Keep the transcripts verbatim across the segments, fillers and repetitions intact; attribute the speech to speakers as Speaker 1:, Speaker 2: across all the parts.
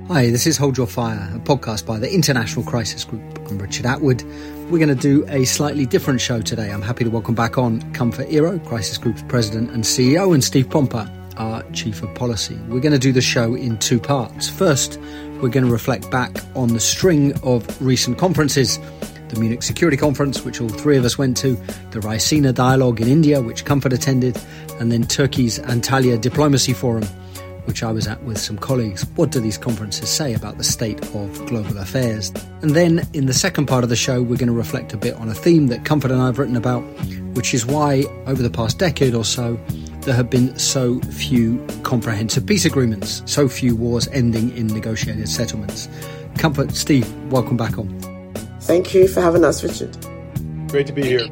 Speaker 1: Hi, this is Hold Your Fire, a podcast by the International Crisis Group. I'm Richard Atwood. We're going to do a slightly different show today. I'm happy to welcome back on Comfort Hero, Crisis Group's president and C E O, and Steve Pomper, our chief of policy. We're going to do the show in two parts. First, we're going to reflect back on the string of recent conferences: the Munich Security Conference, which all three of us went to, the Raisina Dialogue in India, which Comfort attended, and then Turkey's Antalya Diplomacy Forum, which I was at with some colleagues. What do these conferences say about the state of global affairs? And then in the second part of the show, we're going to reflect a bit on a theme that Comfort and I have written about, which is why over the past decade or so, there have been so few comprehensive peace agreements, so few wars ending in negotiated settlements. Comfort, Steve, welcome back on.
Speaker 2: Thank you for having us, Richard.
Speaker 3: Great to be here.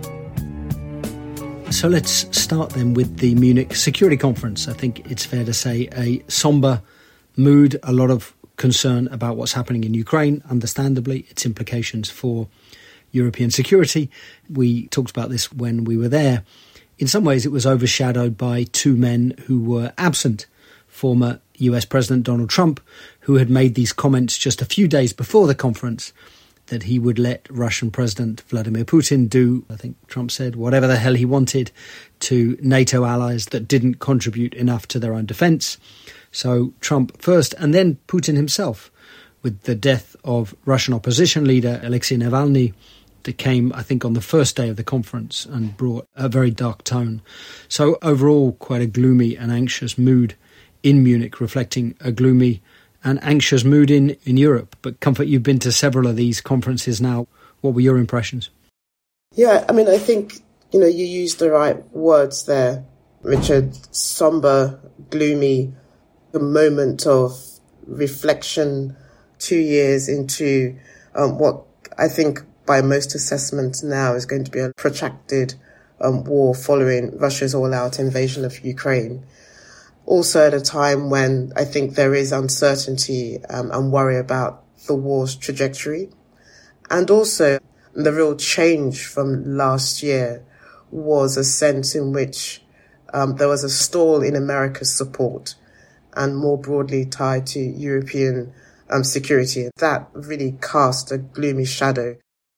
Speaker 1: So let's start then with the Munich Security Conference. I think it's fair to say a somber mood, a lot of concern about what's happening in Ukraine, understandably, its implications for European security. We talked about this when we were there. In some ways, it was overshadowed by two men who were absent. Former U S President Donald Trump, who had made these comments just a few days before the conference, that he would let Russian President Vladimir Putin do, I think Trump said, whatever the hell he wanted to NATO allies that didn't contribute enough to their own defence. So Trump first, and then Putin himself, with the death of Russian opposition leader Alexei Navalny, that came, I think, on the first day of the conference and brought a very dark tone. So overall, quite a gloomy and anxious mood in Munich, reflecting a gloomy and anxious mood in, in Europe. But Comfort, you've been to several of these conferences now. What were your impressions?
Speaker 2: Yeah, I mean, I think, you know, you used the right words there, Richard. Somber, gloomy, a moment of reflection two years into um, what I think by most assessments now is going to be a protracted um, war following Russia's all-out invasion of Ukraine. Also at a time when I think there is uncertainty um, and worry about the war's trajectory. And also the real change from last year was a sense in which um, there was a stall in America's support and more broadly tied to European um, security. That really cast a gloomy shadow.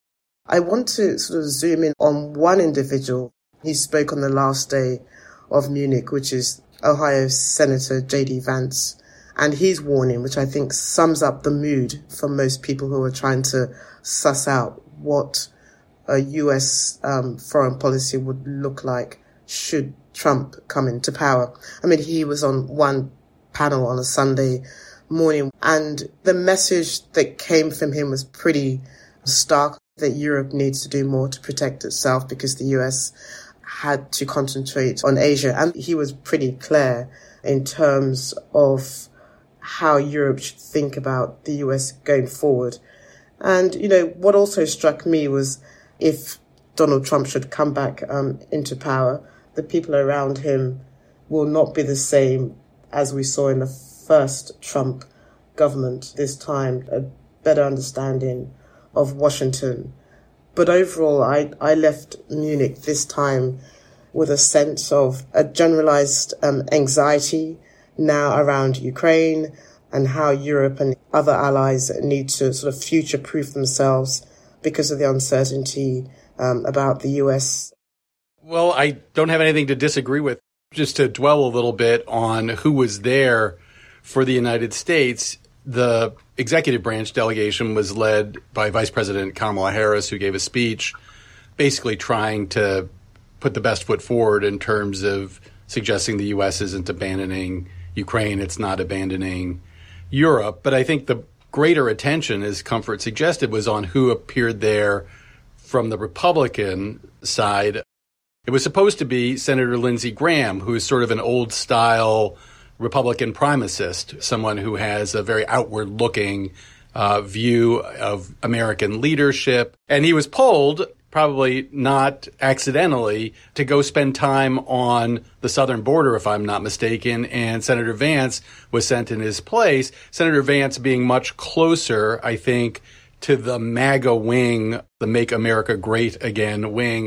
Speaker 2: I want to sort of zoom in on one individual. He spoke on the last day of Munich, which is Ohio Senator J D Vance, and his warning, which I think sums up the mood for most people who are trying to suss out what a U S um, foreign policy would look like should Trump come into power. I mean, he was on one panel on a Sunday morning, and the message that came from him was pretty stark, that Europe needs to do more to protect itself because the U S had to concentrate on Asia. And he was pretty clear in terms of how Europe should think about the U S going forward. And, you know, what also struck me was if Donald Trump should come back um, into power, the people around him will not be the same as we saw in the first Trump government. This time, a better understanding of Washington. But overall, I, I left Munich this time with a sense of a generalized um, anxiety now around Ukraine and how Europe and other allies need to sort of future-proof themselves because of the uncertainty um, about the U S.
Speaker 3: Well, I don't have anything to disagree with. Just to dwell a little bit on who was there for the United States, the executive branch delegation was led by Vice President Kamala Harris, who gave a speech basically trying to put the best foot forward in terms of suggesting the U S isn't abandoning Ukraine, it's not abandoning Europe. But I think the greater attention, as Comfort suggested, was on who appeared there from the Republican side. It was supposed to be Senator Lindsey Graham, who is sort of an old-style Republican primacist, someone who has a very outward-looking uh, view of American leadership. And he was polled, probably not accidentally, to go spend time on the southern border, if I'm not mistaken, and Senator Vance was sent in his place, Senator Vance being much closer, I think, to the MAGA wing, the Make America Great Again wing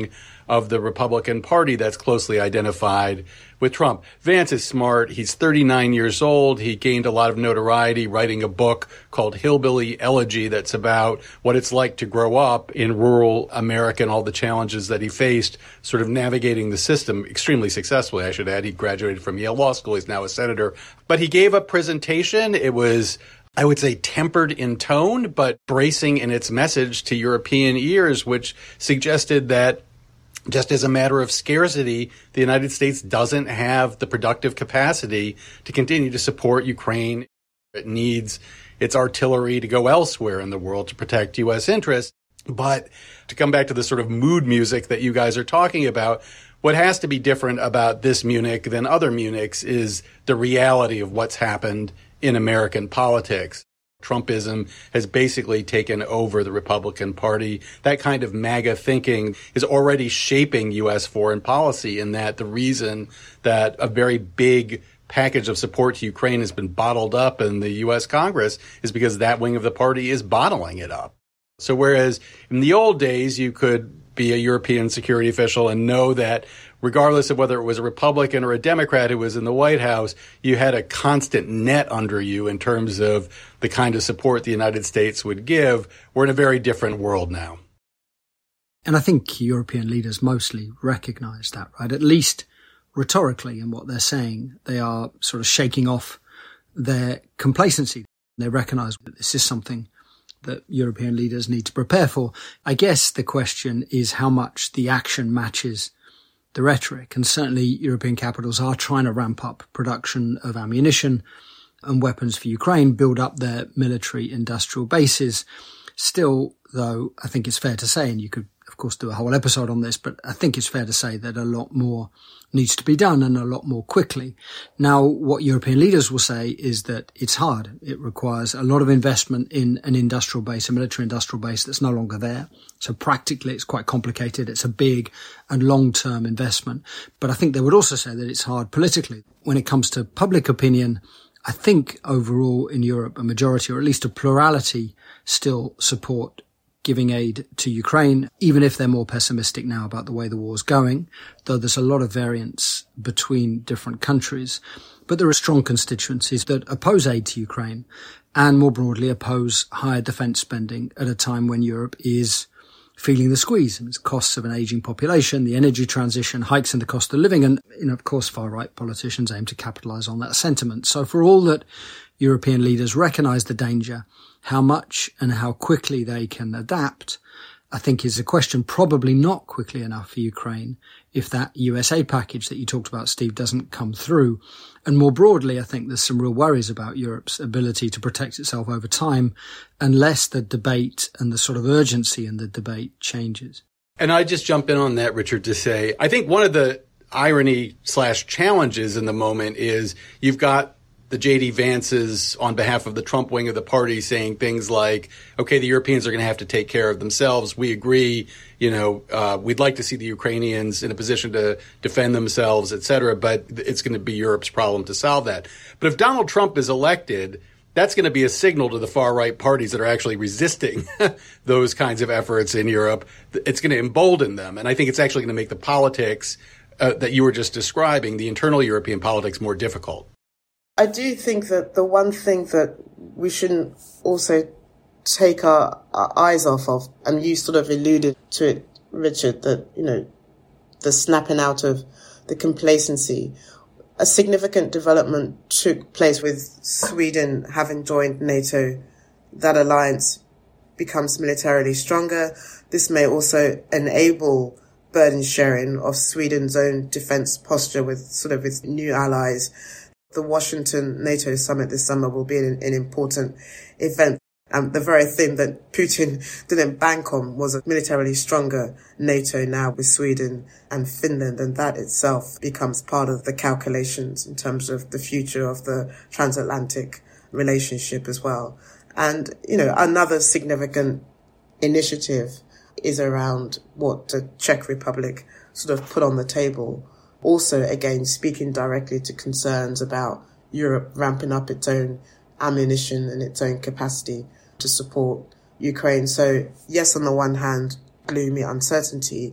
Speaker 3: of the Republican Party that's closely identified with Trump. Vance is smart. He's thirty-nine years old. He gained a lot of notoriety writing a book called Hillbilly Elegy that's about what it's like to grow up in rural America and all the challenges that he faced sort of navigating the system extremely successfully, I should add. He graduated from Yale Law School. He's now a senator. But he gave a presentation. It was, I would say, tempered in tone, but bracing in its message to European ears, which suggested that just as a matter of scarcity, the United States doesn't have the productive capacity to continue to support Ukraine. It needs its artillery to go elsewhere in the world to protect U S interests. But to come back to the sort of mood music that you guys are talking about, what has to be different about this Munich than other Munichs is the reality of what's happened in American politics. Trumpism has basically taken over the Republican Party. That kind of MAGA thinking is already shaping U S foreign policy, in that the reason that a very big package of support to Ukraine has been bottled up in the U S Congress is because that wing of the party is bottling it up. So whereas in the old days you could be a European security official and know that regardless of whether it was a Republican or a Democrat who was in the White House, you had a constant net under you in terms of the kind of support the United States would give. We're in a very different world now.
Speaker 1: And I think European leaders mostly recognize that, right? At least rhetorically in what they're saying, they are sort of shaking off their complacency. They recognize that this is something that European leaders need to prepare for. I guess the question is how much the action matches the rhetoric. And certainly European capitals are trying to ramp up production of ammunition and weapons for Ukraine, build up their military industrial bases. Still, though, I think it's fair to say, and you could, of course, do a whole episode on this, but I think it's fair to say that a lot more needs to be done and a lot more quickly. Now, what European leaders will say is that it's hard. It requires a lot of investment in an industrial base, a military industrial base that's no longer there. So practically, it's quite complicated. It's a big and long-term investment. But I think they would also say that it's hard politically. When it comes to public opinion, I think overall in Europe, a majority or at least a plurality still support giving aid to Ukraine, even if they're more pessimistic now about the way the war's going, though there's a lot of variance between different countries. But there are strong constituencies that oppose aid to Ukraine and more broadly oppose higher defence spending at a time when Europe is feeling the squeeze. And it's costs of an ageing population, the energy transition, hikes in the cost of living, and, you know, of course, far-right politicians aim to capitalise on that sentiment. So for all that European leaders recognise the danger, how much and how quickly they can adapt, I think is a question probably not quickly enough for Ukraine if that U S A package that you talked about, Steve, doesn't come through. And more broadly, I think there's some real worries about Europe's ability to protect itself over time unless the debate and the sort of urgency in the debate changes.
Speaker 3: And I just jump in on that, Richard, to say, I think one of the irony slash challenges in the moment is you've got the J D Vances on behalf of the Trump wing of the party saying things like, okay, the Europeans are going to have to take care of themselves. We agree, you know, uh, we'd like to see the Ukrainians in a position to defend themselves, et cetera, but it's going to be Europe's problem to solve that. But if Donald Trump is elected, that's going to be a signal to the far-right parties that are actually resisting those kinds of efforts in Europe. It's going to embolden them. And I think it's actually going to make the politics uh, that you were just describing, the internal European politics, more difficult.
Speaker 2: I do think that the one thing that we shouldn't also take our, our eyes off of, and you sort of alluded to it, Richard, that, you know, the snapping out of the complacency. A significant development took place with Sweden having joined NATO. That alliance becomes militarily stronger. This may also enable burden sharing of Sweden's own defense posture with sort of its new allies. The Washington NATO summit this summer will be an, an important event. And the very thing that Putin didn't bank on was a militarily stronger NATO now with Sweden and Finland. And that itself becomes part of the calculations in terms of the future of the transatlantic relationship as well. And, you know, another significant initiative is around what the Czech Republic sort of put on the table. Also, again, speaking directly to concerns about Europe ramping up its own ammunition and its own capacity to support Ukraine. So, yes, on the one hand, gloomy uncertainty,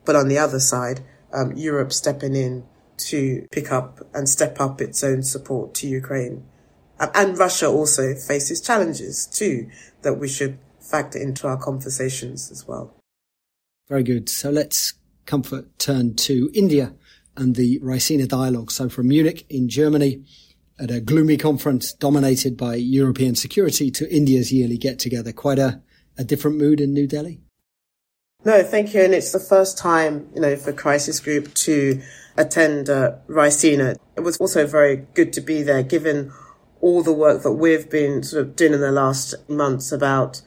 Speaker 2: But on the other side, um, Europe stepping in to pick up and step up its own support to Ukraine. Um, and Russia also faces challenges too that we should factor into our conversations as well.
Speaker 1: Very good. So let's comfort turn to India and the Raisina dialogue. So from Munich in Germany, at a gloomy conference dominated by European security, to India's yearly get-together. Quite a, a different mood in New Delhi?
Speaker 2: No, thank you. And it's the first time, you know, for Crisis Group to attend uh, Raisina. It was also very good to be there, given all the work that we've been sort of doing in the last months about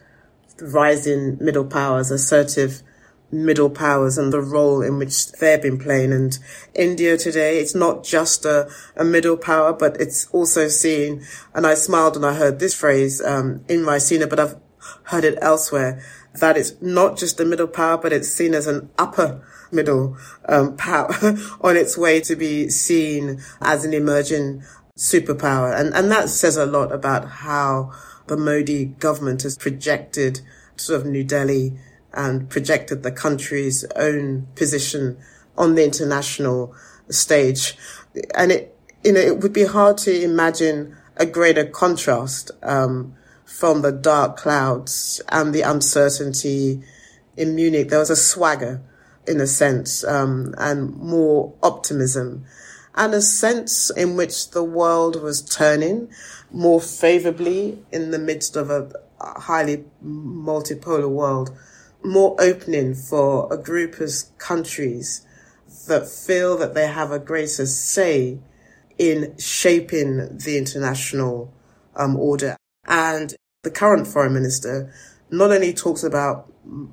Speaker 2: rising middle powers, assertive middle powers, and the role in which they've been playing. And India today, it's not just a, a middle power, but it's also seen, and I smiled when I heard this phrase um, in Raisina, but I've heard it elsewhere, that it's not just a middle power, but it's seen as an upper middle um, power on its way to be seen as an emerging superpower. And, and that says a lot about how the Modi government has projected sort of New Delhi and projected the country's own position on the international stage. And it, you know, it would be hard to imagine a greater contrast um, from the dark clouds and the uncertainty in Munich. There was a swagger, in a sense, um, and more optimism, and a sense in which the world was turning more favorably in the midst of a highly multipolar world, more opening for a group of countries that feel that they have a greater say in shaping the international um, order. And the current foreign minister not only talks about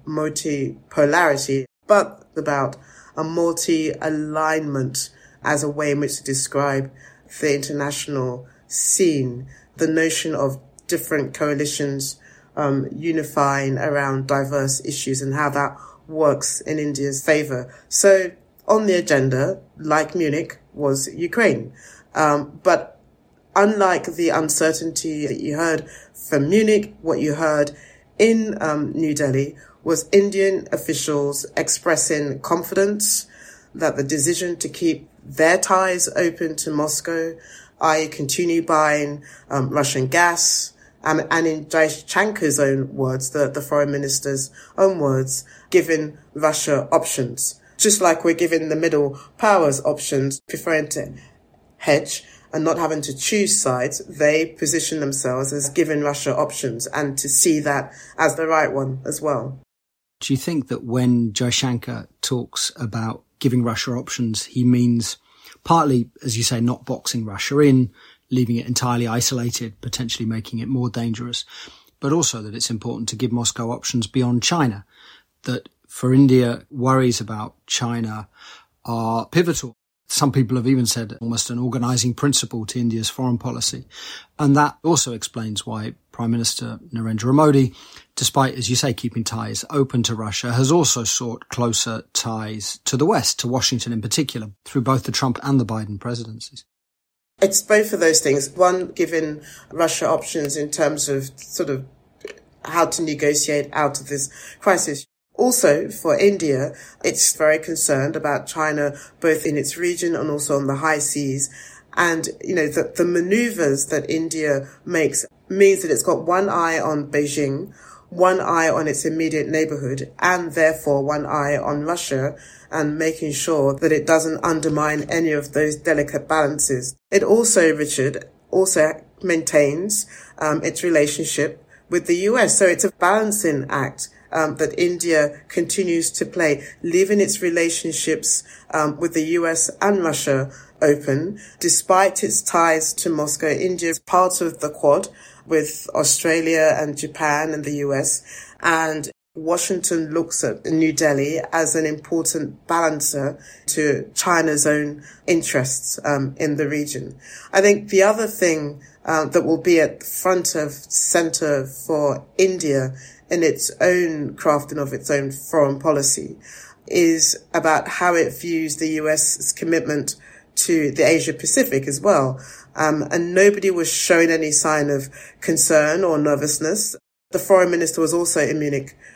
Speaker 2: multipolarity, but about a multi-alignment as a way in which to describe the international scene, the notion of different coalitions um, unifying around diverse issues and how that works in India's favour. So on the agenda, like Munich, was Ukraine. Um, but unlike the uncertainty that you heard from Munich, what you heard in um, New Delhi was Indian officials expressing confidence that the decision to keep their ties open to Moscow, that is continue buying um, Russian gas, um, and in Jaishankar's own words, the, the foreign minister's own words, giving Russia options. Just like we're giving the middle powers options, preferring to hedge and not having to choose sides, they position themselves as giving Russia options and to see that as the right one as well.
Speaker 1: Do you think that when Jaishankar talks about giving Russia options, he means partly, as you say, not boxing Russia in, leaving it entirely isolated, potentially making it more dangerous, but also that it's important to give Moscow options beyond China, that for India, worries about China are pivotal. Some people have even said almost an organising principle to India's foreign policy. And that also explains why Prime Minister Narendra Modi, despite, as you say, keeping ties open to Russia, has also sought closer ties to the West, to Washington in particular, through both the Trump and the Biden presidencies.
Speaker 2: It's both of those things. One, giving Russia options in terms of sort of how to negotiate out of this crisis. Also, for India, it's very concerned about China, both in its region and also on the high seas. And, you know, the, the maneuvers that India makes means that it's got one eye on Beijing, one eye on its immediate neighborhood, and therefore one eye on Russia, and making sure that it doesn't undermine any of those delicate balances. It also, Richard, also maintains um, its relationship with the U S. So it's a balancing act Um, that India continues to play, leaving its relationships um, with the U S and Russia open. Despite its ties to Moscow, India is part of the Quad with Australia and Japan and the U S, and Washington looks at New Delhi as an important balancer to China's own interests um, in the region. I think the other thing uh, that will be at the front of center for India in its own crafting of its own foreign policy is about how it views the U S's commitment to the Asia Pacific as well. Um, and nobody was showing any sign of concern or nervousness. The foreign minister was also in Munich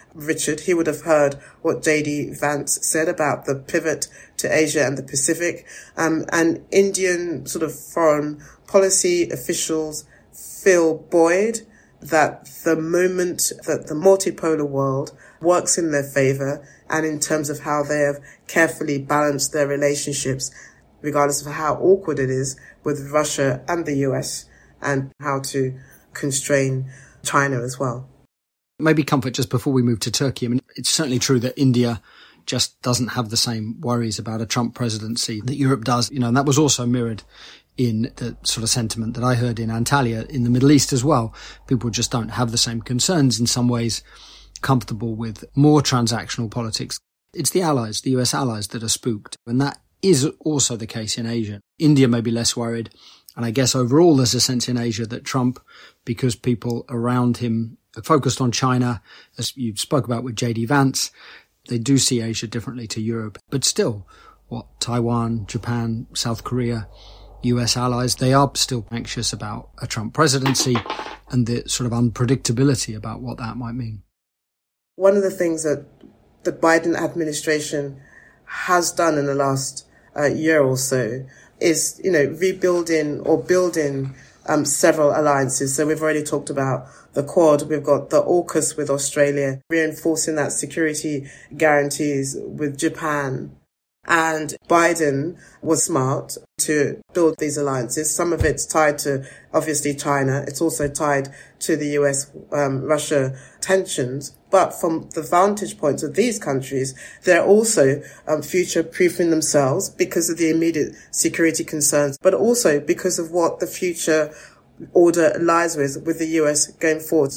Speaker 2: Richard, he would have heard what J D Vance said about the pivot to Asia and the Pacific. Um, and Indian sort of foreign policy officials feel buoyed that the moment that the multipolar world works in their favor, and in terms of how they have carefully balanced their relationships, regardless of how awkward it is, with Russia and the U S, and how to constrain China as well.
Speaker 1: Maybe comfort just before we move to Turkey. I mean, it's certainly true that India just doesn't have the same worries about a Trump presidency that Europe does, you know, and that was also mirrored in the sort of sentiment that I heard in Antalya in the Middle East as well. People just don't have the same concerns, in some ways comfortable with more transactional politics. It's the allies, the U S allies, that are spooked. And that is also the case in Asia. India may be less worried. And I guess overall there's a sense in Asia that Trump, because people around him are focused on China, as you spoke about with J D Vance, they do see Asia differently to Europe. But still, what, Taiwan, Japan, South Korea, U S allies, they are still anxious about a Trump presidency and the sort of unpredictability about what that might mean.
Speaker 2: One of the things that the Biden administration has done in the last uh, year or so is, you know, rebuilding or building um, several alliances. So we've already talked about the Quad. We've got the AUKUS with Australia, reinforcing that security guarantees with Japan. And Biden was smart to build these alliances. Some of it's tied to, obviously, China. It's also tied to the U S um, Russia tensions. But from the vantage points of these countries, they're also um, future-proofing themselves because of the immediate security concerns, but also because of what the future order lies with, with the U S going forward.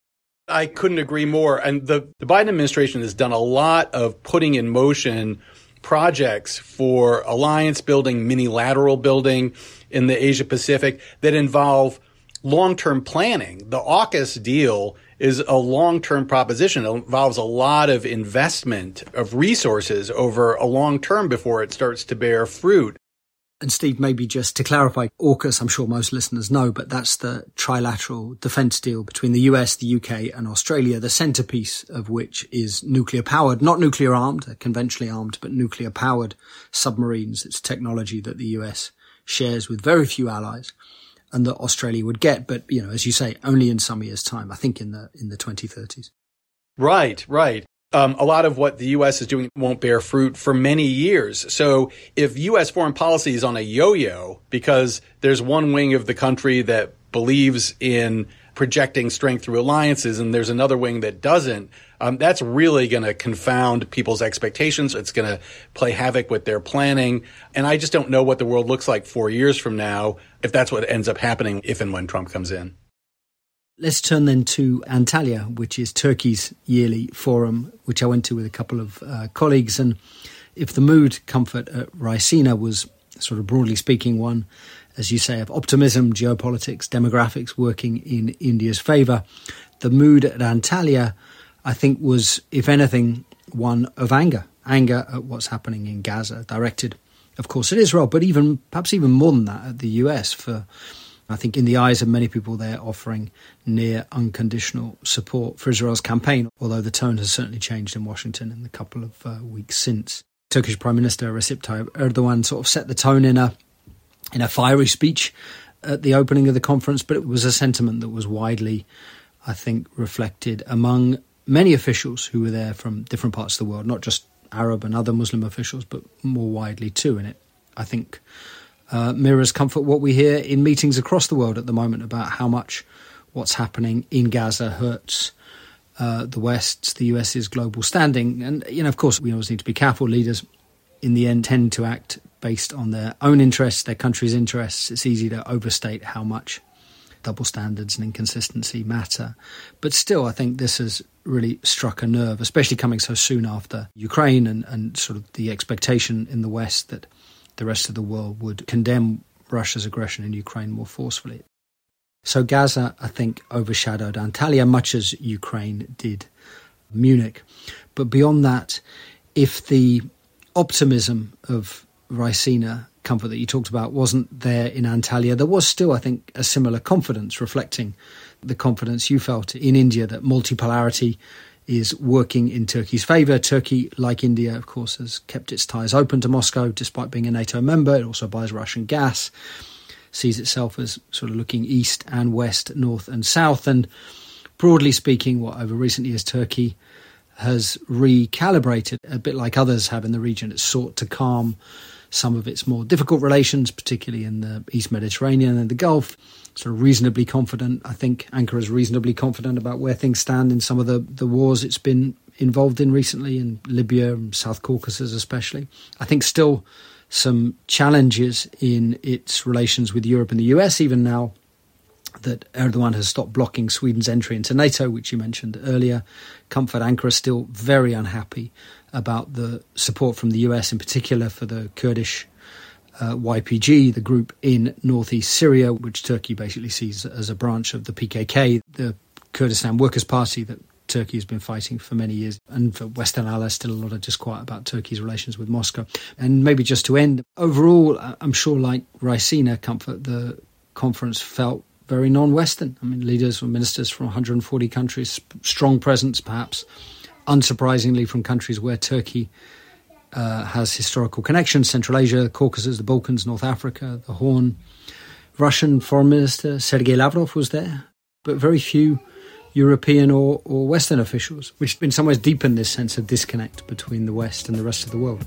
Speaker 3: I couldn't agree more. And the, the Biden administration has done a lot of putting in motion projects for alliance building, mini-lateral building in the Asia Pacific that involve long-term planning. The AUKUS deal is a long-term proposition. It involves a lot of investment of resources over a long term before it starts to bear fruit.
Speaker 1: And Steve, maybe just to clarify, AUKUS, I'm sure most listeners know, but that's the trilateral defence deal between the U S, the U K and Australia, the centrepiece of which is nuclear-powered, not nuclear-armed, conventionally armed, but nuclear-powered submarines. It's technology that the U S shares with very few allies and that Australia would get, but, you know, as you say, only in some years' time, I think in the in the twenty thirties.
Speaker 3: Right, right. Um, a lot of what the U S is doing won't bear fruit for many years. So if U S foreign policy is on a yo-yo because there's one wing of the country that believes in projecting strength through alliances and there's another wing that doesn't, um, that's really going to confound people's expectations. It's going to play havoc with their planning. And I just don't know what the world looks like four years from now if that's what ends up happening if and when Trump comes in.
Speaker 1: Let's turn then to Antalya, which is Turkey's yearly forum, which I went to with a couple of uh, colleagues. And if the mood comfort at Raisina was, sort of broadly speaking, one, as you say, of optimism, geopolitics, demographics working in India's favour, the mood at Antalya, I think, was, if anything, one of anger. Anger at what's happening in Gaza, directed, of course, at Israel, but even perhaps even more than that, at the U S for... I think in the eyes of many people, they're offering near unconditional support for Israel's campaign, although the tone has certainly changed in Washington in the couple of uh, weeks since. Turkish Prime Minister Recep Tayyip Erdogan sort of set the tone in a in a fiery speech at the opening of the conference, but it was a sentiment that was widely, I think, reflected among many officials who were there from different parts of the world, not just Arab and other Muslim officials, but more widely too. And it, I think, Uh, mirrors comfort what we hear in meetings across the world at the moment about how much what's happening in Gaza hurts uh, the West's, the US's global standing. And, you know, of course, we always need to be careful. Leaders, in the end, tend to act based on their own interests, their country's interests. It's easy to overstate how much double standards and inconsistency matter. But still, I think this has really struck a nerve, especially coming so soon after Ukraine and, and sort of the expectation in the West that the rest of the world would condemn Russia's aggression in Ukraine more forcefully. So Gaza, I think, overshadowed Antalya, much as Ukraine did Munich. But beyond that, if the optimism of Raisina comfort that you talked about wasn't there in Antalya, there was still, I think, a similar confidence, reflecting the confidence you felt in India that multipolarity is working in Turkey's favour. Turkey, like India, of course, has kept its ties open to Moscow despite being a NATO member. It also buys Russian gas, sees itself as sort of looking east and west, north and south. And broadly speaking, what over recent years Turkey has recalibrated, a bit like others have in the region. It's sought to calm some of its more difficult relations, particularly in the East Mediterranean and the Gulf. Sort of reasonably confident. I think Ankara is reasonably confident about where things stand in some of the, the wars it's been involved in recently, in Libya and South Caucasus especially. I think still some challenges in its relations with Europe and the U S, even now that Erdogan has stopped blocking Sweden's entry into NATO, which you mentioned earlier. Comfort, Ankara is still very unhappy about the support from the U S, in particular for the Kurdish uh, Y P G, the group in northeast Syria, which Turkey basically sees as a branch of the P K K, the Kurdistan Workers' Party that Turkey has been fighting for many years. And for Western allies, still a lot of disquiet about Turkey's relations with Moscow. And maybe just to end, overall, I'm sure like Raisina, Comfort, the conference felt very non-Western. I mean, leaders or ministers from one hundred forty countries, strong presence perhaps, unsurprisingly from countries where Turkey uh, has historical connections, Central Asia, the Caucasus, the Balkans, North Africa, the Horn. Russian Foreign Minister Sergei Lavrov was there, but very few European or, or Western officials, which in some ways deepened this sense of disconnect between the West and the rest of the world.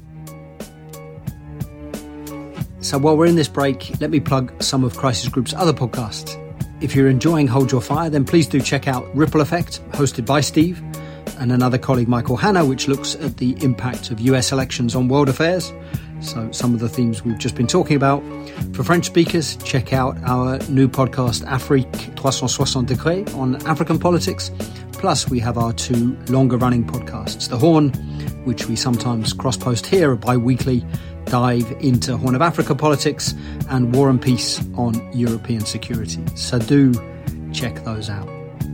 Speaker 1: So while we're in this break, let me plug some of Crisis Group's other podcasts. If you're enjoying Hold Your Fire, then please do check out Ripple Effect, hosted by Steve and another colleague, Michael Hanna, which looks at the impact of U S elections on world affairs. So some of the themes we've just been talking about. For French speakers, check out our new podcast, Afrique three cent sixty degrés, on African politics. Plus, we have our two longer-running podcasts, The Horn, which we sometimes cross-post here, a bi-weekly dive into Horn of Africa politics, and War and Peace on European security. So do check those out.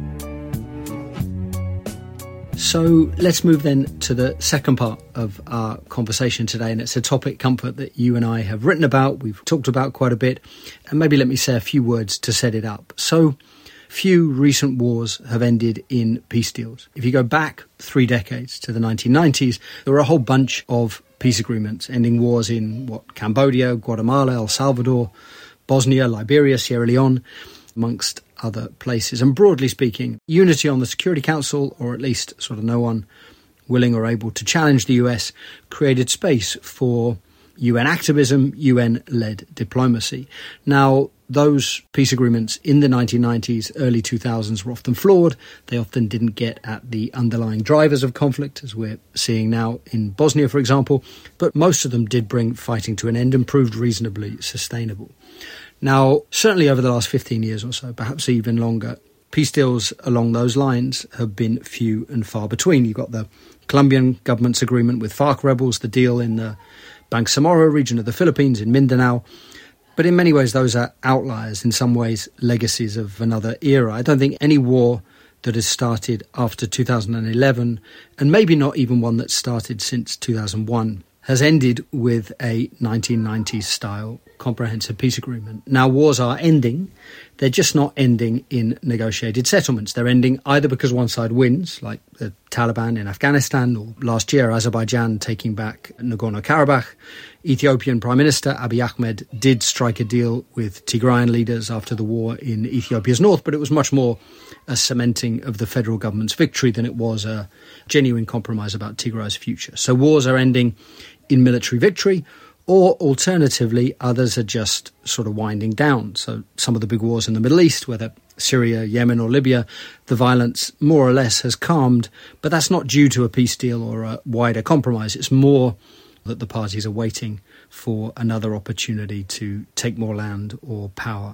Speaker 1: So let's move then to the second part of our conversation today, and it's a topic, Comfort, that you and I have written about, we've talked about quite a bit, and maybe let me say a few words to set it up. So few recent wars have ended in peace deals. If you go back three decades to the nineteen nineties, there were a whole bunch of peace agreements ending wars in what Cambodia, Guatemala, El Salvador, Bosnia, Liberia, Sierra Leone, amongst other places. And broadly speaking, unity on the Security Council, or at least sort of no one willing or able to challenge the U S, created space for U N activism, U N-led diplomacy. Now, those peace agreements in the nineteen nineties, early two thousands were often flawed. They often didn't get at the underlying drivers of conflict, as we're seeing now in Bosnia, for example. But most of them did bring fighting to an end and proved reasonably sustainable. Now, certainly over the last fifteen years or so, perhaps even longer, peace deals along those lines have been few and far between. You've got the Colombian government's agreement with FARC rebels, the deal in the Bangsamoro region of the Philippines, in Mindanao. But in many ways, those are outliers, in some ways legacies of another era. I don't think any war that has started after two thousand eleven, and maybe not even one that started since two thousand one, has ended with a nineteen nineties style comprehensive peace agreement. Now, wars are ending. They're just not ending in negotiated settlements. They're ending either because one side wins, like the Taliban in Afghanistan, or last year Azerbaijan taking back Nagorno-Karabakh. Ethiopian Prime Minister Abiy Ahmed did strike a deal with Tigrayan leaders after the war in Ethiopia's north, but it was much more a cementing of the federal government's victory than it was a genuine compromise about Tigray's future. So wars are ending in military victory, or alternatively, others are just sort of winding down. So some of the big wars in the Middle East, whether Syria, Yemen or Libya, the violence more or less has calmed, but that's not due to a peace deal or a wider compromise. It's more that the parties are waiting for another opportunity to take more land or power.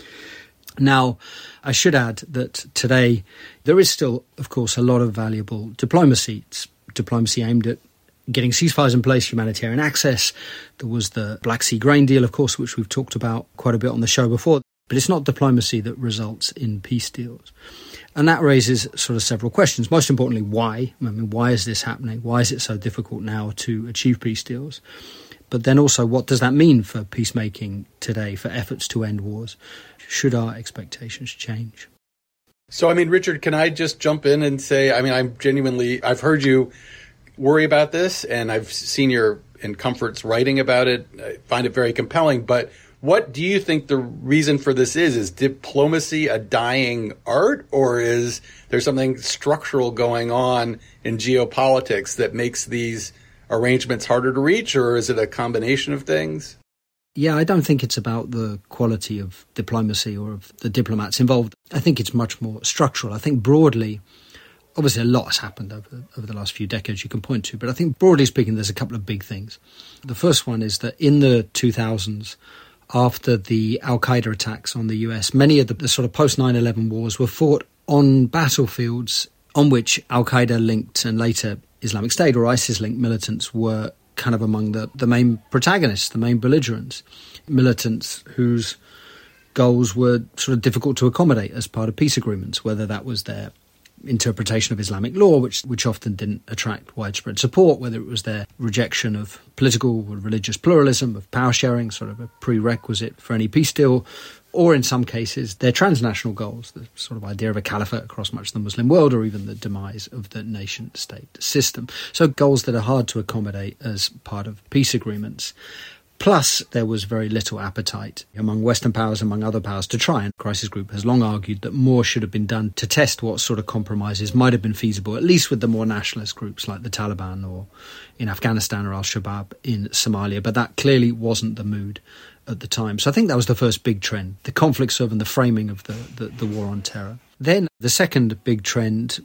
Speaker 1: Now, I should add that today there is still, of course, a lot of valuable diplomacy. It's diplomacy aimed at getting ceasefires in place, humanitarian access. There was the Black Sea grain deal, of course, which we've talked about quite a bit on the show before. But it's not diplomacy that results in peace deals. And that raises sort of several questions. Most importantly, why? I mean, why is this happening? Why is it so difficult now to achieve peace deals? But then also, what does that mean for peacemaking today, for efforts to end wars? Should our expectations change?
Speaker 3: So, I mean, Richard, can I just jump in and say, I mean, I'm genuinely, I've heard you worry about this, and I've seen your in Comfort's writing about it. I find it very compelling. But what do you think the reason for this is? Is diplomacy a dying art, or is there something structural going on in geopolitics that makes these arrangements harder to reach, or is it a combination of things?
Speaker 1: Yeah, I don't think it's about the quality of diplomacy or of the diplomats involved. I think it's much more structural. I think broadly, obviously a lot has happened over, over the last few decades you can point to, but I think broadly speaking, there's a couple of big things. The first one is that in the two thousands, after the Al-Qaeda attacks on the U S, many of the, the sort of post nine eleven wars were fought on battlefields on which Al-Qaeda linked and later Islamic State or ISIS-linked militants were kind of among the, the main protagonists, the main belligerents, militants whose goals were sort of difficult to accommodate as part of peace agreements, whether that was their interpretation of Islamic law, which which often didn't attract widespread support, whether it was their rejection of political or religious pluralism, of power sharing, sort of a prerequisite for any peace deal, or in some cases their transnational goals, the sort of idea of a caliphate across much of the Muslim world, or even the demise of the nation-state system. So goals that are hard to accommodate as part of peace agreements. Plus, there was very little appetite among Western powers, among other powers, to try. And the Crisis Group has long argued that more should have been done to test what sort of compromises might have been feasible, at least with the more nationalist groups like the Taliban or in Afghanistan or Al-Shabaab in Somalia. But that clearly wasn't the mood at the time. So I think that was the first big trend, the conflicts of and the framing of the, the, the war on terror. Then the second big trend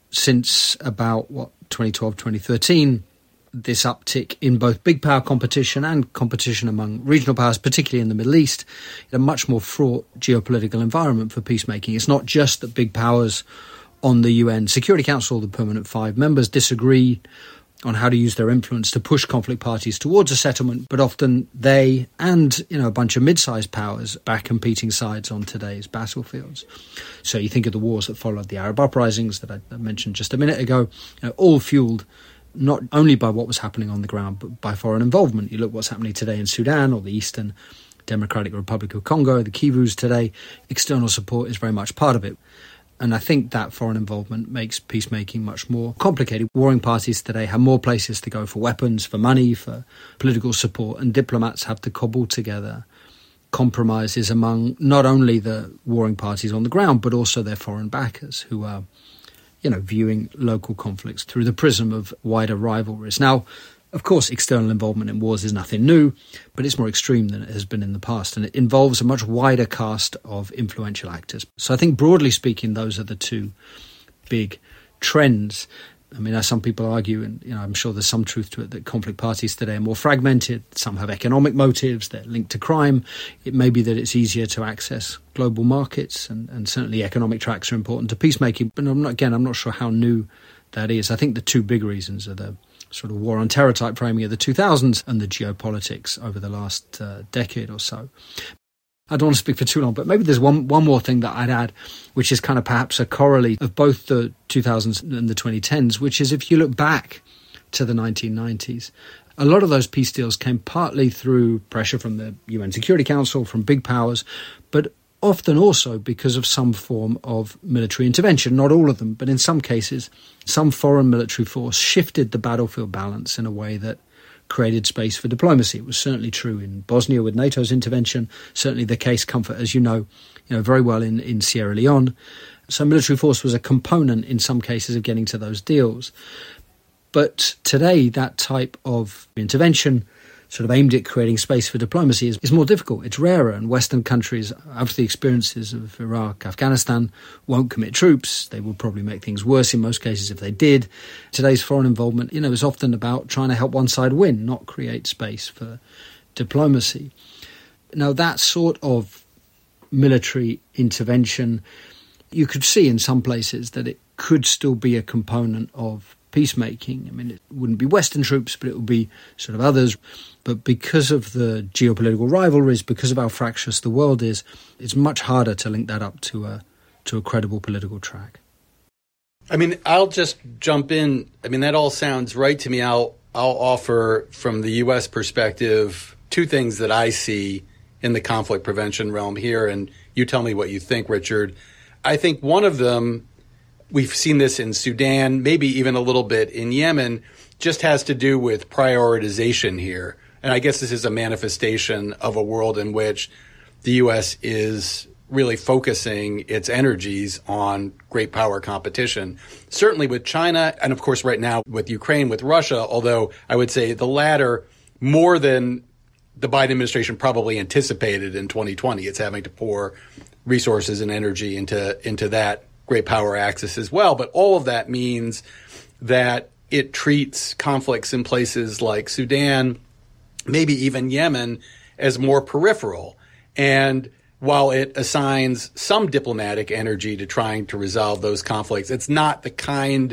Speaker 1: since about, what, twenty twelve, twenty thirteen, this uptick in both big power competition and competition among regional powers, particularly in the Middle East, in a much more fraught geopolitical environment for peacemaking. It's not just that big powers on the U N Security Council, the permanent five members, disagree on how to use their influence to push conflict parties towards a settlement, but often they and, you know, a bunch of mid-sized powers back competing sides on today's battlefields. So you think of the wars that followed the Arab uprisings that I mentioned just a minute ago, you know, all fueled not only by what was happening on the ground, but by foreign involvement. You look what's happening today in Sudan or the Eastern Democratic Republic of Congo, the Kivus today, external support is very much part of it. And I think that foreign involvement makes peacemaking much more complicated. Warring parties today have more places to go for weapons, for money, for political support, and diplomats have to cobble together compromises among not only the warring parties on the ground, but also their foreign backers who are, you know, viewing local conflicts through the prism of wider rivalries. Now, of course, external involvement in wars is nothing new, but it's more extreme than it has been in the past, and it involves a much wider cast of influential actors. So I think, broadly speaking, those are the two big trends. I mean, as some people argue, and you know, I'm sure there's some truth to it, that conflict parties today are more fragmented. Some have economic motives, they're linked to crime. It may be that it's easier to access global markets, and, and certainly economic tracks are important to peacemaking. But I'm not, again, I'm not sure how new that is. I think the two big reasons are the sort of war on terror type framing of the two thousands and the geopolitics over the last uh, decade or so. I don't want to speak for too long, but maybe there's one one more thing that I'd add, which is kind of perhaps a corollary of both the two thousands and the twenty tens, which is if you look back to the nineteen nineties, a lot of those peace deals came partly through pressure from the U N Security Council, from big powers, but often also because of some form of military intervention. Not all of them, but in some cases, some foreign military force shifted the battlefield balance in a way that created space for diplomacy. It was certainly true in Bosnia with NATO's intervention, certainly the case, Comfort, as you know, you know very well in, in Sierra Leone. So military force was a component in some cases of getting to those deals. But today, that type of intervention, sort of aimed at creating space for diplomacy, is, is more difficult. It's rarer, and Western countries, after the experiences of Iraq, Afghanistan, won't commit troops. They will probably make things worse in most cases if they did. Today's foreign involvement, you know, is often about trying to help one side win, not create space for diplomacy. Now, that sort of military intervention, you could see in some places that it could still be a component of peacemaking. I mean, it wouldn't be Western troops, but it would be sort of others. But because of the geopolitical rivalries, because of how fractious the world is, it's much harder to link that up to a to a credible political track.
Speaker 3: I mean, I'll just jump in. I mean, that all sounds right to me. I'll I'll offer from the U S perspective two things that I see in the conflict prevention realm here, and you tell me what you think, Richard. I think one of them, we've seen this in Sudan, maybe even a little bit in Yemen, just has to do with prioritization here. And I guess this is a manifestation of a world in which the U S is really focusing its energies on great power competition. Certainly with China, and of course right now with Ukraine, with Russia, although I would say the latter more than the Biden administration probably anticipated in twenty twenty. It's having to pour resources and energy into, into that great power axis as well. But all of that means that it treats conflicts in places like Sudan, maybe even Yemen, as more peripheral. And while it assigns some diplomatic energy to trying to resolve those conflicts, it's not the kind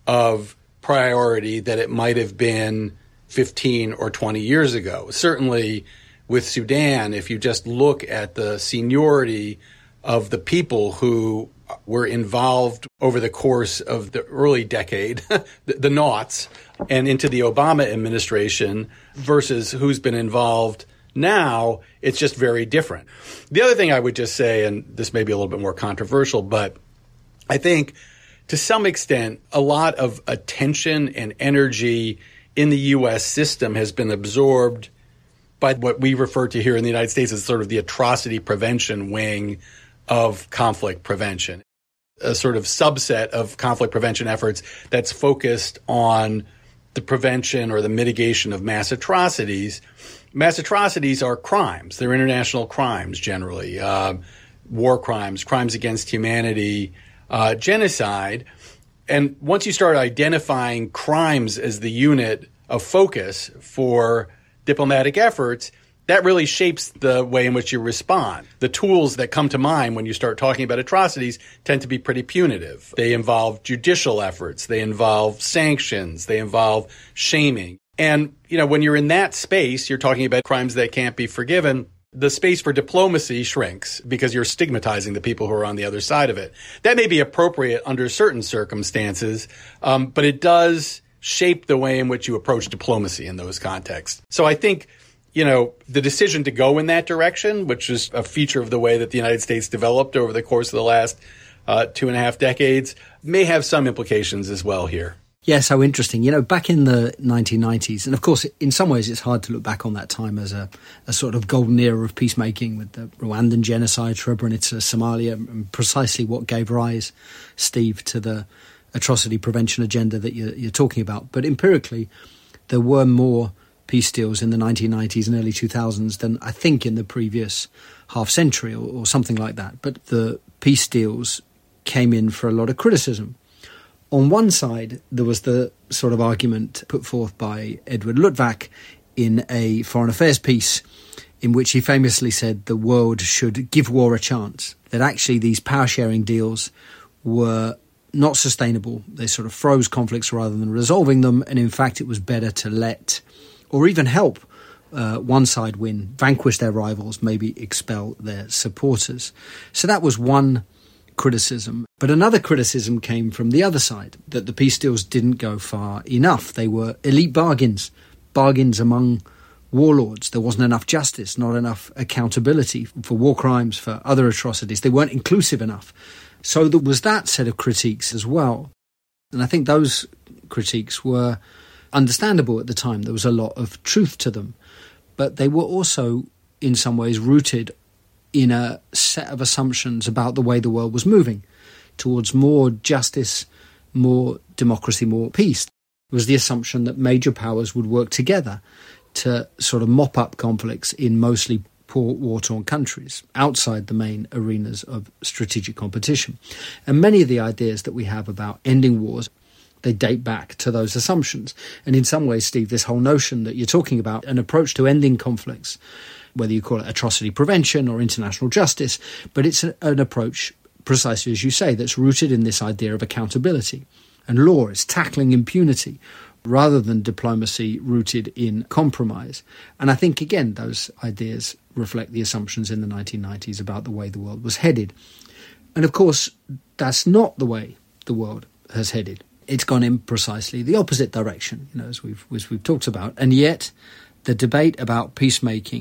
Speaker 3: of priority that it might have been fifteen or twenty years ago. Certainly with Sudan, if you just look at the seniority of the people who were involved over the course of the early decade, the, the noughts, and into the Obama administration versus who's been involved now, it's just very different. The other thing I would just say, and this may be a little bit more controversial, but I think to some extent, a lot of attention and energy in the U S system has been absorbed by what we refer to here in the United States as sort of the atrocity prevention wing of conflict prevention, a sort of subset of conflict prevention efforts that's focused on the prevention or the mitigation of mass atrocities. Mass atrocities are crimes. They're international crimes generally, uh, war crimes, crimes against humanity, uh, genocide. And once you start identifying crimes as the unit of focus for diplomatic efforts, that really shapes the way in which you respond. The tools that come to mind when you start talking about atrocities tend to be pretty punitive. They involve judicial efforts. They involve sanctions. They involve shaming. And, you know, when you're in that space, you're talking about crimes that can't be forgiven. The space for diplomacy shrinks because you're stigmatizing the people who are on the other side of it. That may be appropriate under certain circumstances, um, but it does shape the way in which you approach diplomacy in those contexts. So I think, you know, the decision to go in that direction, which is a feature of the way that the United States developed over the course of the last uh, two and a half decades, may have some implications as well here.
Speaker 1: Yeah, so interesting. You know, back in the nineteen nineties, and of course, in some ways, it's hard to look back on that time as a, a sort of golden era of peacemaking with the Rwandan genocide, Srebrenica, Somalia, and precisely what gave rise, Steve, to the atrocity prevention agenda that you're, you're talking about. But empirically, there were more peace deals in the nineteen nineties and early two thousands than I think in the previous half century or, or something like that. But the peace deals came in for a lot of criticism. On one side, there was the sort of argument put forth by Edward Luttwak in a foreign affairs piece in which he famously said the world should give war a chance, that actually these power-sharing deals were not sustainable. They sort of froze conflicts rather than resolving them, and in fact it was better to let, or even help, uh, one side win, vanquish their rivals, maybe expel their supporters. So that was one criticism. But another criticism came from the other side, that the peace deals didn't go far enough. They were elite bargains, bargains among warlords. There wasn't enough justice, not enough accountability for war crimes, for other atrocities. They weren't inclusive enough. So there was that set of critiques as well. And I think those critiques were understandable at the time. There was a lot of truth to them. But they were also, in some ways, rooted in a set of assumptions about the way the world was moving towards more justice, more democracy, more peace. It was the assumption that major powers would work together to sort of mop up conflicts in mostly poor war-torn countries outside the main arenas of strategic competition. And many of the ideas that we have about ending wars, they date back to those assumptions. And in some ways, Steve, this whole notion that you're talking about, an approach to ending conflicts, whether you call it atrocity prevention or international justice, but it's a, an approach, precisely as you say, that's rooted in this idea of accountability and law. It's tackling impunity rather than diplomacy rooted in compromise. And I think, again, those ideas reflect the assumptions in the nineteen nineties about the way the world was headed. And of course, that's not the way the world has headed. It's gone in precisely the opposite direction, you know, as we've, as we've talked about. And yet, the debate about peacemaking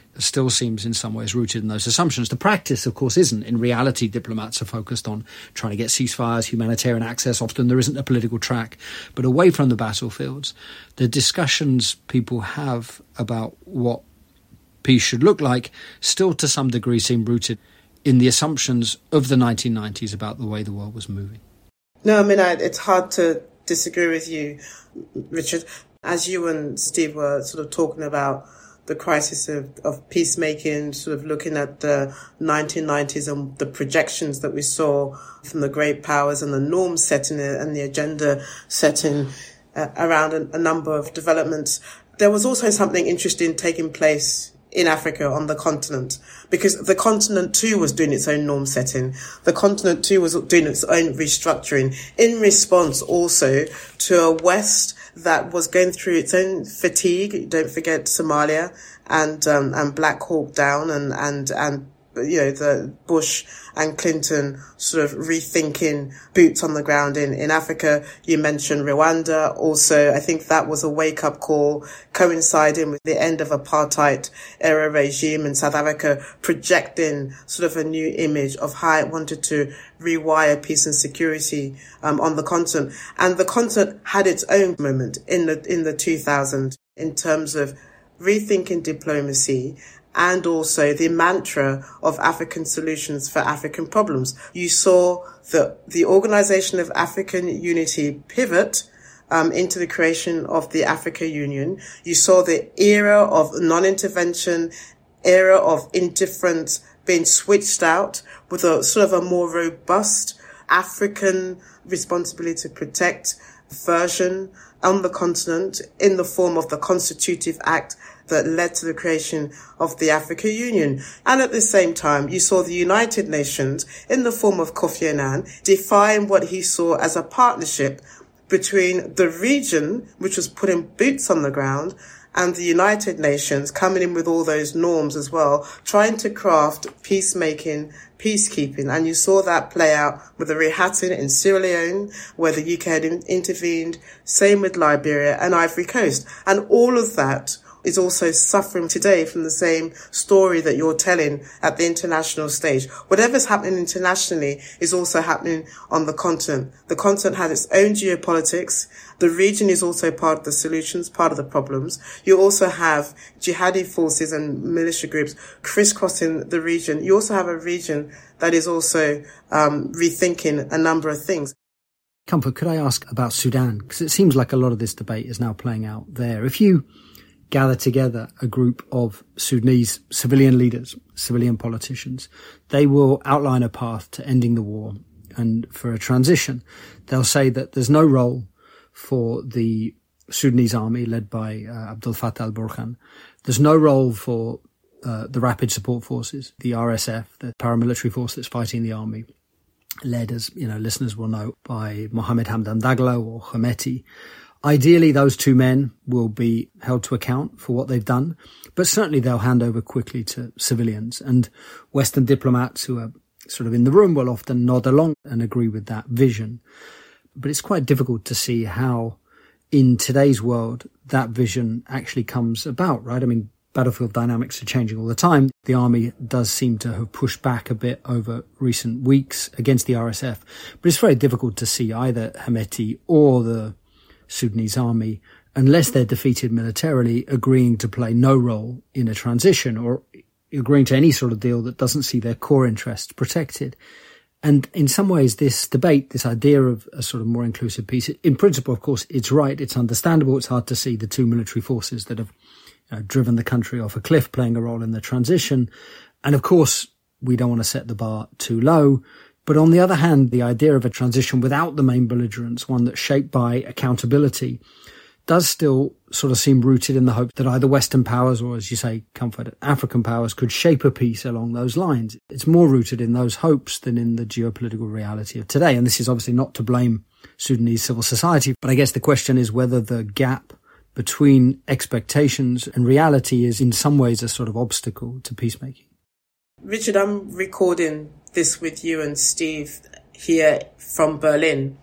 Speaker 1: still seems in some ways rooted in those assumptions. The practice, of course, isn't. In reality, diplomats are focused on trying to get ceasefires, humanitarian access. Often there isn't a political track. But away from the battlefields, the discussions people have about what peace should look like still to some degree seem rooted in the assumptions of the nineteen nineties about the way the world was moving.
Speaker 2: No, I mean, I, it's hard to disagree with you, Richard. As you and Steve were sort of talking about the crisis of, of peacemaking, sort of looking at the nineteen nineties and the projections that we saw from the great powers and the norm setting and the agenda setting uh, around a, a number of developments, there was also something interesting taking place in Africa, on the continent, because the continent too was doing its own norm setting. The continent too was doing its own restructuring in response also to a West that was going through its own fatigue. Don't forget Somalia and um, and Black Hawk Down and and and you know the Bush and Clinton sort of rethinking boots on the ground in in Africa. You mentioned Rwanda. Also, I think that was a wake up call coinciding with the end of apartheid era regime in South Africa, projecting sort of a new image of how it wanted to rewire peace and security um, on the continent. And the continent had its own moment in the in the two thousands in terms of rethinking diplomacy and also the mantra of African solutions for African problems. You saw the the Organization of African Unity pivot um, into the creation of the Africa Union. You saw the era of non-intervention, era of indifference being switched out with a sort of a more robust African responsibility to protect version on the continent in the form of the Constitutive Act that led to the creation of the Africa Union. And at the same time, you saw the United Nations in the form of Kofi Annan define what he saw as a partnership between the region, which was putting boots on the ground, and the United Nations coming in with all those norms as well, trying to craft peacemaking, peacekeeping. And you saw that play out with the rehatting in Sierra Leone, where the U K had in- intervened, same with Liberia and Ivory Coast. And all of that is also suffering today from the same story that you're telling at the international stage. Whatever's happening internationally is also happening on the continent. The continent has its own geopolitics. The region is also part of the solutions, part of the problems. You also have jihadi forces and militia groups crisscrossing the region. You also have a region that is also um, rethinking a number of things.
Speaker 1: Comfort, could I ask about Sudan? Because it seems like a lot of this debate is now playing out there. If you gather together a group of Sudanese civilian leaders, civilian politicians, they will outline a path to ending the war and for a transition. They'll say that there's no role for the Sudanese army led by uh, Abdel Fattah al-Burhan. There's no role for uh, the Rapid Support Forces, the R S F, the paramilitary force that's fighting the army, led, as you know, listeners will know, by Mohammed Hamdan Daglo or Hemeti. Ideally, those two men will be held to account for what they've done, but certainly they'll hand over quickly to civilians. And Western diplomats who are sort of in the room will often nod along and agree with that vision. But it's quite difficult to see how, in today's world, that vision actually comes about, right? I mean, battlefield dynamics are changing all the time. The army does seem to have pushed back a bit over recent weeks against the R S F, but it's very difficult to see either Hemeti or the Sudanese army, unless they're defeated militarily, agreeing to play no role in a transition or agreeing to any sort of deal that doesn't see their core interests protected. And in some ways, this debate, this idea of a sort of more inclusive peace, in principle, of course, it's right. It's understandable. It's hard to see the two military forces that have you know, driven the country off a cliff playing a role in the transition. And of course, we don't want to set the bar too low. But on the other hand, the idea of a transition without the main belligerents, one that's shaped by accountability, does still sort of seem rooted in the hope that either Western powers or, as you say, comfort, African powers could shape a peace along those lines. It's more rooted in those hopes than in the geopolitical reality of today. And this is obviously not to blame Sudanese civil society, but I guess the question is whether the gap between expectations and reality is in some ways a sort of obstacle to peacemaking.
Speaker 2: Richard, I'm recording this with you and Steve here from Berlin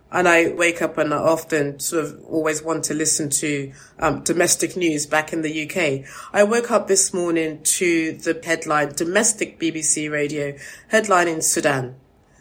Speaker 2: And I wake up and I often sort of always want to listen to um, domestic news back in the U K. I woke up this morning to the headline, domestic B B C radio, headline in Sudan.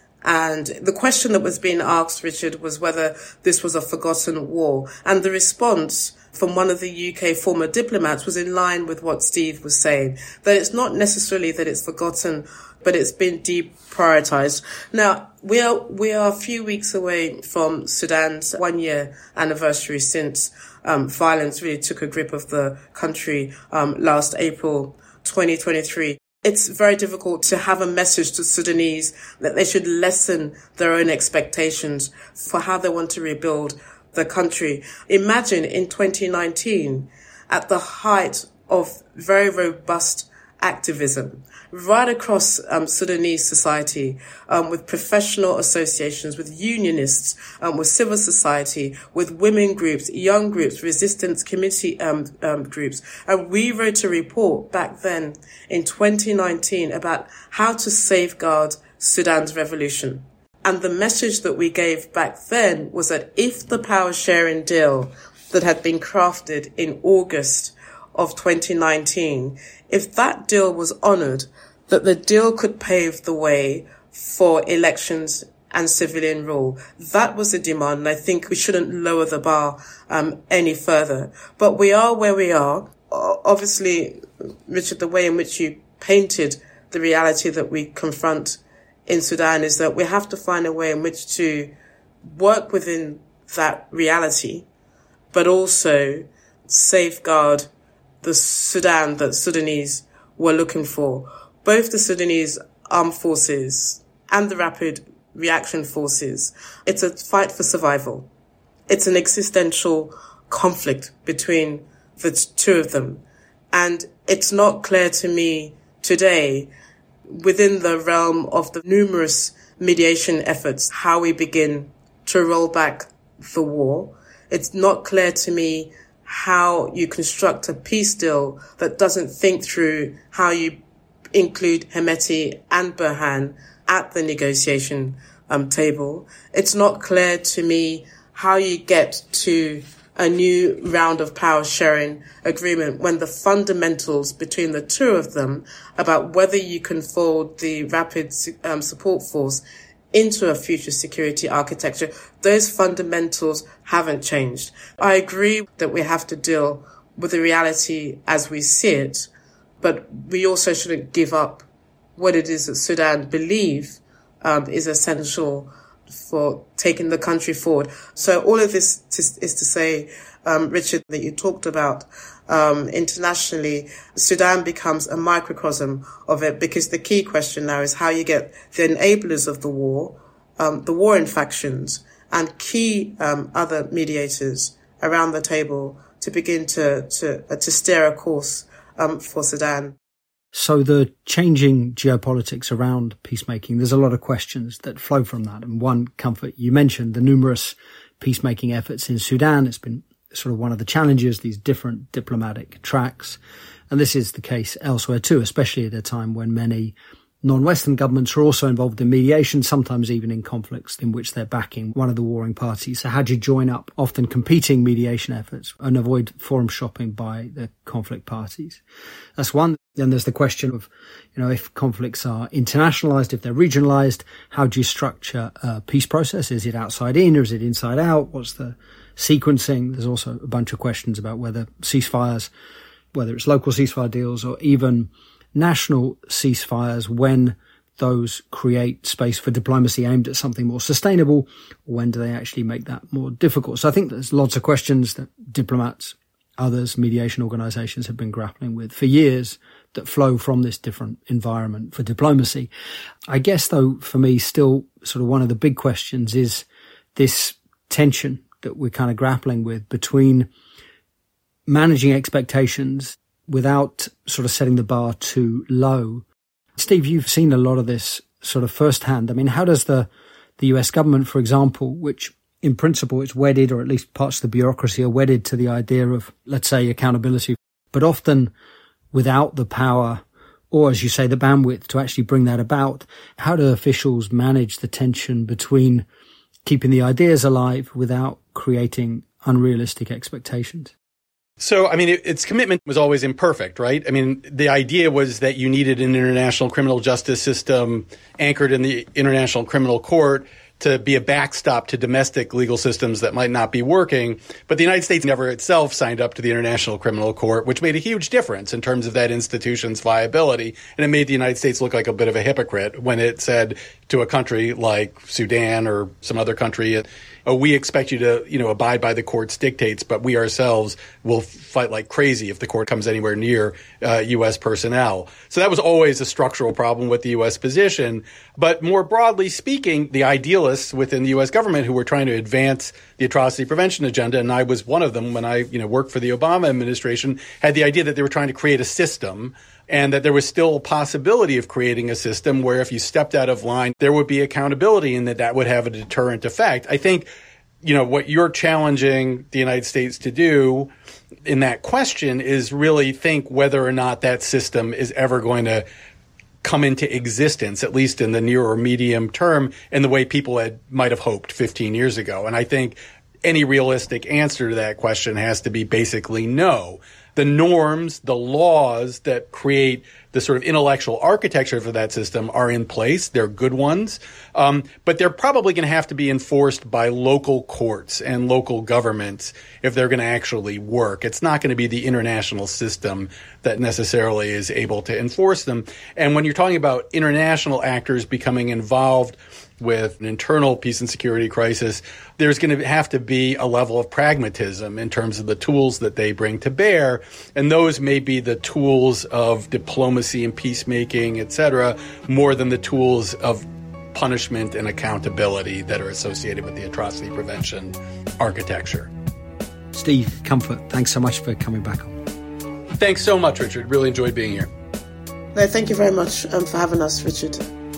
Speaker 2: And the question that was being asked, Richard, was whether this was a forgotten war. And the response from one of the U K former diplomats was in line with what Steve was saying, that it's not necessarily that it's forgotten, but it's been deprioritized. Now, we are, we are a few weeks away from Sudan's one year anniversary since um, violence really took a grip of the country um, last April twenty twenty-three. It's very difficult to have a message to Sudanese that they should lessen their own expectations for how they want to rebuild the country. Imagine in twenty nineteen, at the height of very robust activism, right across um, Sudanese society, um, with professional associations, with unionists, um, with civil society, with women groups, young groups, resistance committee um, um, groups. And we wrote a report back then in twenty nineteen about how to safeguard Sudan's revolution. And the message that we gave back then was that if the power sharing deal that had been crafted in August of twenty nineteen, if that deal was honoured, that the deal could pave the way for elections and civilian rule. That was the demand, and I think we shouldn't lower the bar um, any further. But we are where we are. Obviously, Richard, the way in which you painted the reality that we confront in Sudan is that we have to find a way in which to work within that reality, but also safeguard the Sudan that Sudanese were looking for. Both the Sudanese armed forces and the rapid reaction forces. It's a fight for survival. It's an existential conflict between the two of them. And it's not clear to me today, within the realm of the numerous mediation efforts, how we begin to roll back the war. It's not clear to me how you construct a peace deal that doesn't think through how you include Hemeti and Burhan at the negotiation um, table. It's not clear to me how you get to a new round of power sharing agreement when the fundamentals between the two of them about whether you can fold the rapid um, support force into a future security architecture, those fundamentals haven't changed. I agree that we have to deal with the reality as we see it, but we also shouldn't give up what it is that Sudan believe um, is essential for taking the country forward. So all of this to, is to say, um, Richard, that you talked about um, internationally, Sudan becomes a microcosm of it, because the key question now is how you get the enablers of the war, um, the warring factions, and key um, other mediators around the table to begin to to, uh, to steer a course um, for Sudan.
Speaker 1: So the changing geopolitics around peacemaking, there's a lot of questions that flow from that. And one comfort, you mentioned the numerous peacemaking efforts in Sudan. It's been sort of one of the challenges, these different diplomatic tracks. And this is the case elsewhere too, especially at a time when many non-Western governments are also involved in mediation, sometimes even in conflicts in which they're backing one of the warring parties. So how do you join up often competing mediation efforts and avoid forum shopping by the conflict parties? That's one. Then there's the question of, you know, if conflicts are internationalized, if they're regionalized, how do you structure a peace process? Is it outside in or is it inside out? What's the sequencing? There's also a bunch of questions about whether ceasefires, whether it's local ceasefire deals or even national ceasefires, when those create space for diplomacy aimed at something more sustainable, or when do they actually make that more difficult? So I think there's lots of questions that diplomats, others, mediation organizations have been grappling with for years that flow from this different environment for diplomacy. I guess, though, for me, still sort of one of the big questions is this tension that we're kind of grappling with between managing expectations without sort of setting the bar too low. Steve, you've seen a lot of this sort of firsthand. I mean, how does the, the U S government, for example, which in principle is wedded, or at least parts of the bureaucracy are wedded to the idea of, let's say, accountability, but often without the power or, as you say, the bandwidth to actually bring that about, how do officials manage the tension between keeping the ideas alive without creating unrealistic expectations?
Speaker 3: So, I mean, it, its commitment was always imperfect, right? I mean, the idea was that you needed an international criminal justice system anchored in the International Criminal Court to be a backstop to domestic legal systems that might not be working. But the United States never itself signed up to the International Criminal Court, which made a huge difference in terms of that institution's viability. And it made the United States look like a bit of a hypocrite when it said to a country like Sudan or some other country, oh, we expect you to, you know, abide by the court's dictates, but we ourselves will fight like crazy if the court comes anywhere near uh, U S personnel. So that was always a structural problem with the U S position. But more broadly speaking, the idealists within the U S government who were trying to advance the atrocity prevention agenda, and I was one of them when I, you know, worked for the Obama administration, had the idea that they were trying to create a system and that there was still a possibility of creating a system where if you stepped out of line, there would be accountability and that that would have a deterrent effect. I think, you know, what you're challenging the United States to do in that question is really think whether or not that system is ever going to come into existence, at least in the near or medium term, in the way people had might have hoped fifteen years ago. And I think any realistic answer to that question has to be basically no. The norms, the laws that create the sort of intellectual architecture for that system are in place. They're good ones. Um, but they're probably going to have to be enforced by local courts and local governments if they're going to actually work. It's not going to be the international system that necessarily is able to enforce them. And when you're talking about international actors becoming involved with an internal peace and security crisis, there's going to have to be a level of pragmatism in terms of the tools that they bring to bear. And those may be the tools of diplomacy and peacemaking, et cetera, more than the tools of punishment and accountability that are associated with the atrocity prevention architecture.
Speaker 1: Steve Comfort, thanks so much for coming back on.
Speaker 3: Thanks so much, Richard. Really enjoyed being here.
Speaker 2: No, thank you very much um, for having us, Richard.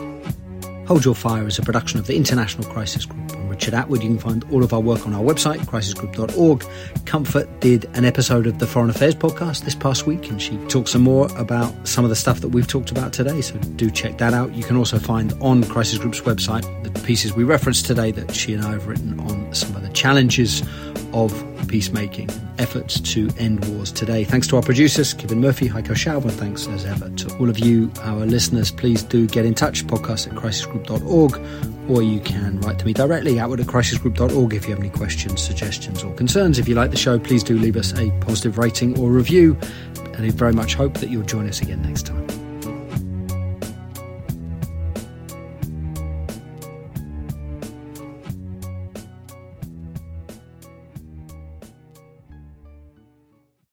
Speaker 1: Hold Your Fire is a production of the International Crisis Group. I'm Richard Atwood. You can find all of our work on our website, crisis group dot org. Comfort did an episode of the Foreign Affairs podcast this past week, and she talked some more about some of the stuff that we've talked about today, so do check that out. You can also find on Crisis Group's website the pieces we referenced today that she and I have written on some of the challenges of peacemaking, efforts to end wars today. Thanks to our producers, Kevin Murphy, Heiko Schaub, and thanks as ever to all of you, our listeners. Please do get in touch, podcast at crisis group dot org, or you can write to me directly, outward at crisis group dot org, if you have any questions, suggestions, or concerns. If you like the show, please do leave us a positive rating or review, and I very much hope that you'll join us again next time.